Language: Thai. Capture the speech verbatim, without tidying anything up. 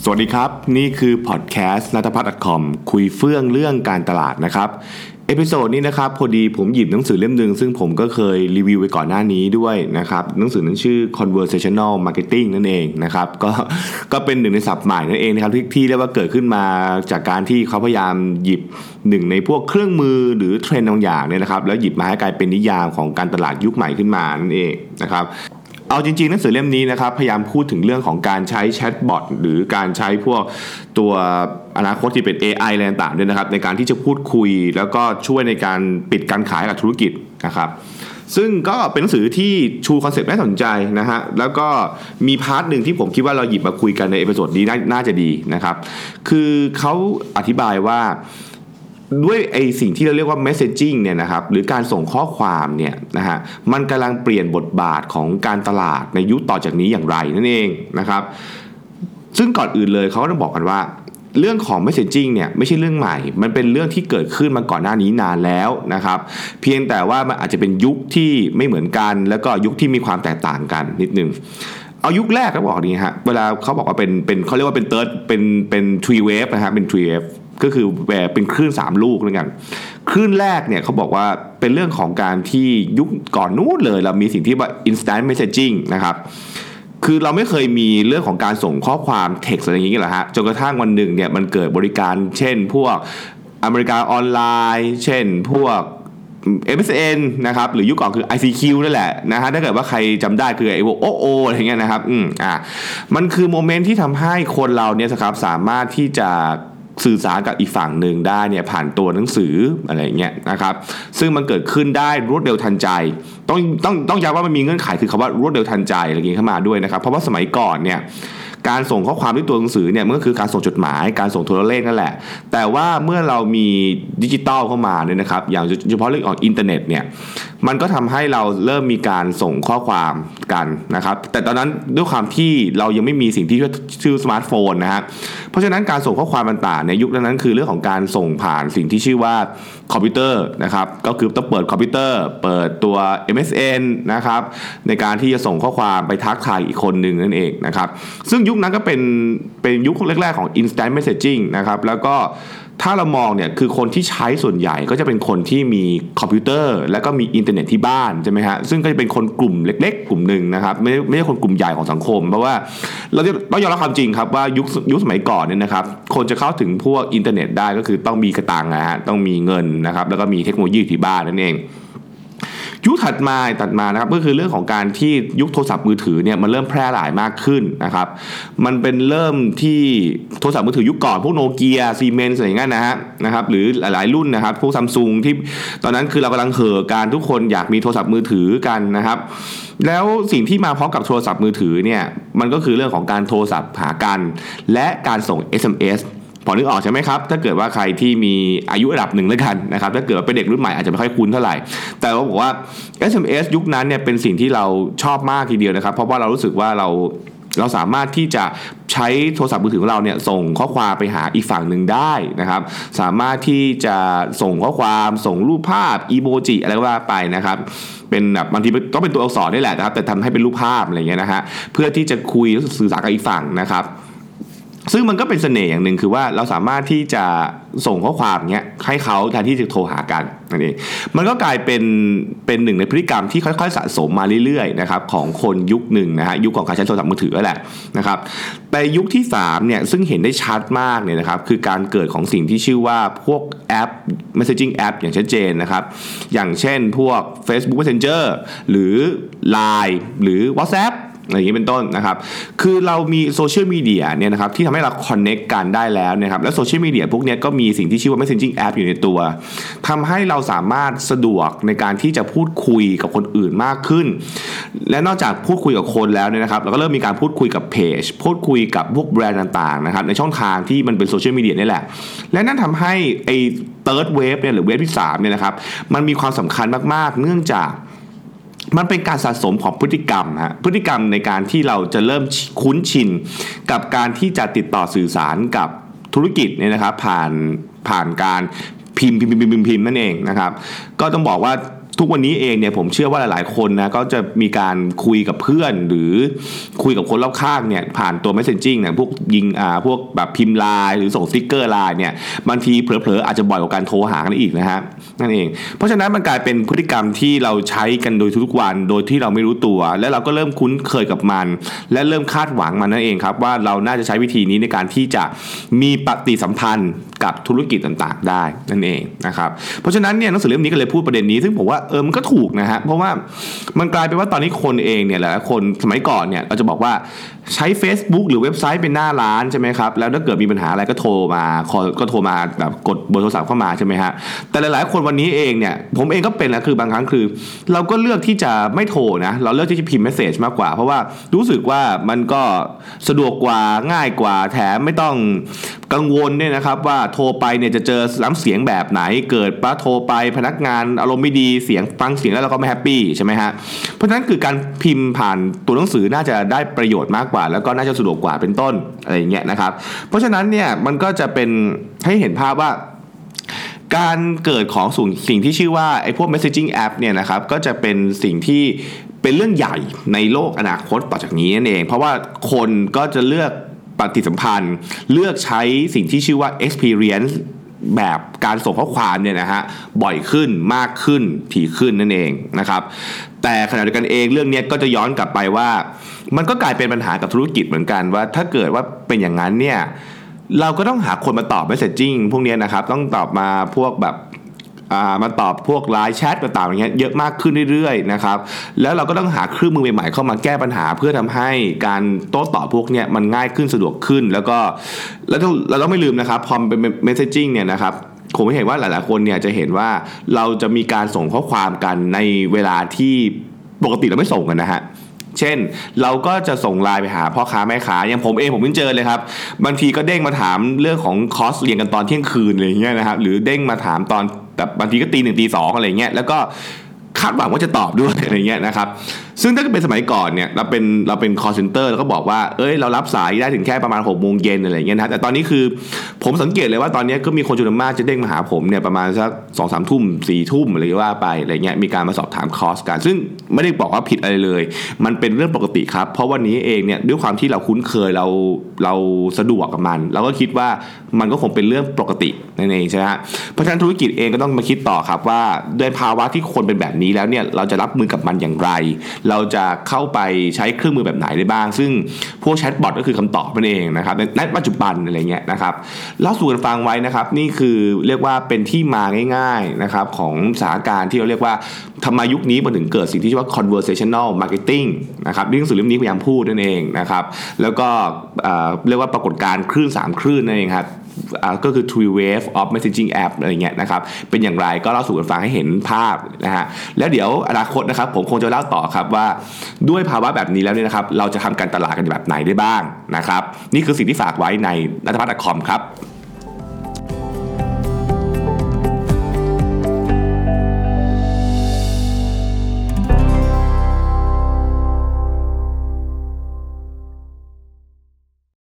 สวัสดีครับนี่คือพอดแคสต์นัทพัฒน์ .com คุยเฟื่องเรื่องการตลาดนะครับเอพิโซดนี้นะครับพอดีผมหยิบหนังสือเล่มนึงซึ่งผมก็เคยรีวิวไปก่อนหน้านี้ด้วยนะครับหนังสือนั้นชื่อ Conversational Marketing นั่นเองนะครับก็ก็เป็นหนึ่งในศัพท์ใหม่นั่นเองนะครับที่ที่เรียกว่าเกิดขึ้นมาจากการที่เขาพยายามหยิบหนึ่งในพวกเครื่องมือหรือเทรนด์บางอย่างเนี่ยนะครับแล้วหยิบมาให้กลายเป็นนิยามของการตลาดยุคใหม่ขึ้นมานั่นเองนะครับเอาจริงๆหนังสือเล่มนี้นะครับพยายามพูดถึงเรื่องของการใช้แชทบอทหรือการใช้พวกตัวอนาคตที่เป็น เอ ไอ อะไรต่างๆด้วยนะครับในการที่จะพูดคุยแล้วก็ช่วยในการปิดการขายกับธุรกิจนะครับซึ่งก็เป็นหนังสือที่ชูคอนเซ็ปต์น่าสนใจนะฮะแล้วก็มีพาร์ทหนึ่งที่ผมคิดว่าเราหยิบมาคุยกันในเอพิโซดนี้ น, น่าจะดีนะครับคือเขาอธิบายว่าด้วยไอสิ่งที่เราเรียกว่า messaging เนี่ยนะครับหรือการส่งข้อความเนี่ยนะฮะมันกำลังเปลี่ยนบทบาทของการตลาดในยุคต่อจากนี้อย่างไรนั่นเองนะครับซึ่งก่อนอื่นเลยเขาก็ต้องบอกกันว่าเรื่องของ messaging เนี่ยไม่ใช่เรื่องใหม่มันเป็นเรื่องที่เกิดขึ้นมาก่อนหน้านี้นานแล้วนะครับเพียงแต่ว่ามันอาจจะเป็นยุคที่ไม่เหมือนกันแล้วก็ยุคที่มีความแตกต่างกันนิดนึงเอายุคแรกเขาบอกนี้ฮะเวลาเขาบอกว่าเป็นเป็นเขาเรียกว่าเป็น third เป็นเป็น three wave นะฮะเป็น three waveก็คือแบบเป็นคลื่นสามลูกด้วยกันคลื่นแรกเนี่ยเขาบอกว่าเป็นเรื่องของการที่ยุคก่อนนู้นเลยเรามีสิ่งที่ว่า instant messaging นะครับคือเราไม่เคยมีเรื่องของการส่งข้อความ text อะไรอย่างนี้หรอกฮะจนกระทั่งวันหนึ่งเนี่ยมันเกิดบริการเช่นพวกอเมริกาออนไลน์เช่นพวก เอ็ม เอส เอ็น นะครับหรือยุคก่อนคือ ไอ ซี คิว นั่นแหละนะฮะถ้าเกิดว่าใครจำได้คือไอ้พวก โอ โอ อะไรเงี้ยนะครับอืมอ่ะมันคือโมเมนต์ที่ทำให้คนเราเนี่ยครับสามารถที่จะสื่อสารกับอีกฝั่งหนึ่งได้เนี่ยผ่านตัวหนังสืออะไรเงี้ยนะครับซึ่งมันเกิดขึ้นได้รวดเร็วทันใจต้องต้องต้องย้ำว่ามันมีเงื่อนไขคือคำว่ารวดเร็วทันใจอะไรอย่างงี้เข้ามาด้วยนะครับเพราะว่าสมัยก่อนเนี่ยการส่งข้อความด้วยตัวหนังสือเนี่ยมันก็คือการส่งจดหมายการส่งโทรเลขนั่นแหละแต่ว่าเมื่อเรามีดิจิตอลเข้ามาเนี่ยนะครับอย่างเฉพาะเรื่องของอินเทอร์เน็ตเนี่ยมันก็ทำให้เราเริ่มมีการส่งข้อความกันนะครับแต่ตอนนั้นด้วยความที่เรายังไม่มีสิ่งที่ชื่อสมาร์ทโฟนนะฮะเพราะฉะนั้นการส่งข้อความต่างๆในยุคนั้นคือเรื่องของการส่งผ่านสิ่งที่ชื่อว่าคอมพิวเตอร์นะครับก็คือต้องเปิดคอมพิวเตอร์เปิดตัว เอ็ม เอส เอ็น นะครับในการที่จะส่งข้อความไปทักทายอีกคนหนึ่งนั่นเองนะครับซึ่งยุคนั้นก็เป็นเป็นยุคแรกๆของ instant messaging นะครับแล้วก็ถ้าเรามองเนี่ยคือคนที่ใช้ส่วนใหญ่ก็จะเป็นคนที่มีคอมพิวเตอร์แล้วก็มีอินเทอร์เน็ตที่บ้านใช่ไหมฮะซึ่งก็จะเป็นคนกลุ่มเล็กๆกลุ่มหนึ่งนะครับไม่ไม่ใช่คนกลุ่มใหญ่ของสังคมเพราะว่าเราต้องยอมรับความจริงครับว่ายุคยุคสมัยก่อนเนี่ยนะครับคนจะเข้าถึงพวกอินเทอร์เน็ตได้ก็คือต้องมีกระตังนะฮะต้องมีเงินนะครับแล้วก็มีเทคโนโลยีที่บ้านนั่นเองยุคถัดมาตัดมานะครับก็คือเรื่องของการที่ยุคโทรศัพท์มือถือเนี่ยมันเริ่มแพร่หลายมากขึ้นนะครับมันเป็นเริ่มที่โทรศัพท์มือถือยุคก่อนพวกโนเกียซีเมนส์อะไรอย่างเงี้ยนะฮะนะครับหรือหลายๆรุ่นนะครับพวกซัมซุงที่ตอนนั้นคือเรากำลังเห่อการทุกคนอยากมีโทรศัพท์มือถือกันนะครับแล้วสิ่งที่มาพร้อมกับโทรศัพท์มือถือเนี่ยมันก็คือเรื่องของการโทรศัพท์หากันและการส่ง เอส เอ็ม เอสพอนึกออกใช่ไหมครับถ้าเกิดว่าใครที่มีอายุระดับหนึ่งแล้วกันนะครับถ้าเกิดว่าเป็นเด็กรุ่นใหม่อาจจะไม่ค่อยคุ้นเท่าไหร่แต่ว่าบอกว่า เอส เอ็ม เอส ยุคนั้นเนี่ยเป็นสิ่งที่เราชอบมากทีเดียวนะครับเพราะว่าเรารู้สึกว่าเราเราสามารถที่จะใช้โทรศัพท์มือถือของเราเนี่ยส่งข้อความไปหาอีกฝั่งหนึ่งได้นะครับสามารถที่จะส่งข้อความส่งรูปภาพอีโมจิอะไรก็ว่าไปนะครับเป็นแบบบางทีก็เป็นตัวอักษรนี่แหละนะครับแต่ทำให้เป็นรูปภาพอะไรเงี้ยนะฮะเพื่อที่จะคุยสื่อสารกับอีกฝั่งนะครับซึ่งมันก็เป็นเสน่ห์อย่างหนึ่งคือว่าเราสามารถที่จะส่งข้อความเงี้ยให้เขาแทนที่จะโทรหากันนั่นเองมันก็กลายเป็นเป็นหนึ่งในพฤติกรรมที่ค่อยๆสะสมมาเรื่อยๆนะครับของคนยุคหนึ่งนะฮะยุคของการใช้โทรศัพท์มือถือแหละนะครับแต่ยุคที่สามเนี่ยซึ่งเห็นได้ชัดมากเนี่ยนะครับคือการเกิดของสิ่งที่ชื่อว่าพวกแอป messaging app อย่างชัดเจนนะครับอย่างเช่นพวก Facebook Messenger หรือ ไลน์ หรือ WhatsAppอะไรอย่างนี้เป็นต้นนะครับคือเรามีโซเชียลมีเดียเนี่ยนะครับที่ทำให้เราคอนเนคกันได้แล้วนะครับและโซเชียลมีเดียพวกนี้ก็มีสิ่งที่ชื่อว่า messaging app อยู่ในตัวทำให้เราสามารถสะดวกในการที่จะพูดคุยกับคนอื่นมากขึ้นและนอกจากพูดคุยกับคนแล้วเนี่ยนะครับเราก็เริ่มมีการพูดคุยกับเพจพูดคุยกับพวกแบรนด์ต่างๆนะครับในช่องทางที่มันเป็นโซเชียลมีเดียนี่แหละและนั่นทำให้ไอ้ third wave เนี่ยหรือเวฟที่สามเนี่ยนะครับมันมีความสำคัญมากๆเนื่องจากมันเป็นการสะสมของพฤติกรรมฮะพฤติกรรมในการที่เราจะเริ่มคุ้นชินกับการที่จะติดต่อสื่อสารกับธุรกิจเนี่ยนะครับผ่านผ่านการพิมพ์พิมพ์พิมพ์พิมพ์นั่นเองนะครับก็ต้องบอกว่าทุกวันนี้เองเนี่ยผมเชื่อว่าหลายๆคนนะก็จะมีการคุยกับเพื่อนหรือคุยกับคนรอบข้างเนี่ยผ่านตัว messaging เนี่ยพวกยิงอ่าพวกแบบพิมพ์ไลน์หรือส่งสติ๊กเกอร์ไลน์เนี่ยบางทีเผลอๆอาจจะบ่อยกว่าการโทรหากันอีกนะฮะนั่นเองเพราะฉะนั้นมันกลายเป็นพฤติกรรมที่เราใช้กันโดยทุกวันโดยที่เราไม่รู้ตัวและเราก็เริ่มคุ้นเคยกับมันและเริ่มคาดหวังมันนั่นเองครับว่าเราน่าจะใช้วิธีนี้ในการที่จะมีปฏิสัมพันธ์กับธุรกิจต่างๆได้นั่นเองนะครับเพราะฉะนั้นเนี่ยหนังสือเล่มนี้ก็เลยพูดประเด็นนี้ซึ่งผมว่าเออมันก็ถูกนะฮะเพราะว่ามันกลายเป็นว่าตอนนี้คนเองเนี่ยหลายคนสมัยก่อนเนี่ยเราจะบอกว่าใช้ Facebook หรือเว็บไซต์เป็นหน้าร้านใช่ไหมครับแล้วถ้าเกิดมีปัญหาอะไรก็โทรมาก็โทรมาแบบกดเบอร์โทรศัพท์เข้ามาใช่ไหมฮะแต่หลายๆคนวันนี้เองเนี่ยผมเองก็เป็นนะคือบางครั้งคือเราก็เลือกที่จะไม่โทรนะเราเลือกที่จะพิมพ์เมสเสจมากกว่าเพราะว่ารู้สึกว่ามันก็สะดวกกว่าง่ายกว่าแถมไม่ต้องกังวลเนี่ยนะครับว่าโทรไปเนี่ยจะเจอน้ำเสียงแบบไหนเกิดป้าโทรไปพนักงานอารมณ์ไม่ดีเสียงฟังเสียงแล้วเราก็ไม่แฮปปี้ใช่ไหมฮะเพราะฉะนั้นคือการพิมพ์ผ่านตัวหนังสือน่าจะได้ประโยชน์มากกว่าแล้วก็น่าจะสะดวกกว่าเป็นต้นอะไรอย่างเงี้ยนะครับเพราะฉะนั้นเนี่ยมันก็จะเป็นให้เห็นภาพว่าการเกิดของสิ่งที่ชื่อว่าไอ้พวก messaging app เนี่ยนะครับก็จะเป็นสิ่งที่เป็นเรื่องใหญ่ในโลกอนาคตต่อจากนี้นั่นเองเพราะว่าคนก็จะเลือกปฏิสัมพันธ์เลือกใช้สิ่งที่ชื่อว่า experience แบบการส่งข้อความเนี่ยนะฮะบ่อยขึ้นมากขึ้นถี่ขึ้นนั่นเองนะครับแต่ขณะเดียวกันเองเรื่องนี้ก็จะย้อนกลับไปว่ามันก็กลายเป็นปัญหากับธุรกิจเหมือนกันว่าถ้าเกิดว่าเป็นอย่างนั้นเนี่ยเราก็ต้องหาคนมาตอบ messaging พวกนี้นะครับต้องตอบมาพวกแบบอ่ามาตอบพวกไลน์แชทต่างๆอย่างเงี้ยเยอะมากขึ้นเรื่อยๆนะครับแล้วเราก็ต้องหาเครื่องมือใหม่ๆเข้ามาแก้ปัญหาเพื่อทำให้การโต้ตอบพวกเนี้ยมันง่ายขึ้นสะดวกขึ้นแล้วก็แล้วเราต้องไม่ลืมนะครับพอเป็น messaging เนี่ยนะครับผมเห็นว่าหลายๆคนเนี่ยจะเห็นว่าเราจะมีการส่งข้อความกันในเวลาที่ปกติเราไม่ส่งกันนะฮะเช่นเราก็จะส่งไลน์ไปหาพ่อค้าแม่ค้าอย่างผมเองผมเพิ่งเจอเลยครับบางทีก็เด้งมาถามเรื่องของคอร์สเรียนกันตอนเที่ยงคืนอะไรอย่างเงี้ยนะครับหรือเด้งมาถามตอนแบบบางทีก็ตีหนึ่งตีสองอะไรเงี้ยแล้วก็คาดหวังว่าจะตอบด้วยอะไรเงี้ยนะครับซึ่งถ้าเป็นสมัยก่อนเนี่ยเราเป็นเราเป็น call center แล้วก็บอกว่าเอ้ยเรารับสายได้ถึงแค่ประมาณหกโมงเย็นอะไรเงี้ยนะแต่ตอนนี้คือผมสังเกตเลยว่าตอนนี้ก็มีคนจำนวนมากจะเด้งมาหาผมเนี่ยประมาณสักสองสามทุ่มสี่ทุ่มอะไรว่าไปอะไรเงี้ยมีการมาสอบถามคอร์สกันซึ่งไม่ได้บอกว่าผิดอะไรเลยมันเป็นเรื่องปกติครับเพราะวันนี้เองเนี่ยด้วยความที่เราคุ้นเคยเราเราสะดวกกับมันเราก็คิดว่ามันก็คงเป็นเรื่องปกตินั่นเองใช่ไหมฮะเพราะฉะนั้นธุรกิจเองก็ต้องมาคิดต่อครับว่าด้วยภาวะที่คนเป็นแบบนี้แล้วเนี่ยเราจะรับมือกับมันอย่างไรเราจะเข้าไปใช้เครื่องมือแบบไหนได้บ้างซึ่งพวกแชทบอทก็คือคำตอบนั่นเองนะครับในปัจจุบันอะไรเงี้ยนะครับเล่าสู่กันฟังไว้นะครับนี่คือเรียกว่าเป็นที่มาง่ายๆนะครับของสถานการณ์ที่เราเรียกว่าทำไมยุคนี้มันถึงเกิดสิ่งที่ชื่อว่า conversational marketing นะครับหนังสือเล่มนี้พยายามพูดนั่นเองนะครับแล้วก็เรียกว่าปรากฏการณ์คลื่นสามคลื่นนั่นเองครับก็คือ three wave of messaging app อะไรเงี้ยนะครับเป็นอย่างไรก็เล่าสู่กันฟังให้เห็นภาพนะฮะแล้วเดี๋ยวอนาคตนะครับผมคงจะเล่าต่อครับว่าด้วยภาวะแบบนี้แล้วเนี่ยนะครับเราจะทำการตลาดกันแบบไหนได้บ้างนะครับนี่คือสิ่งที่ฝากไว้ในนัทพัฒน์ .com ครับ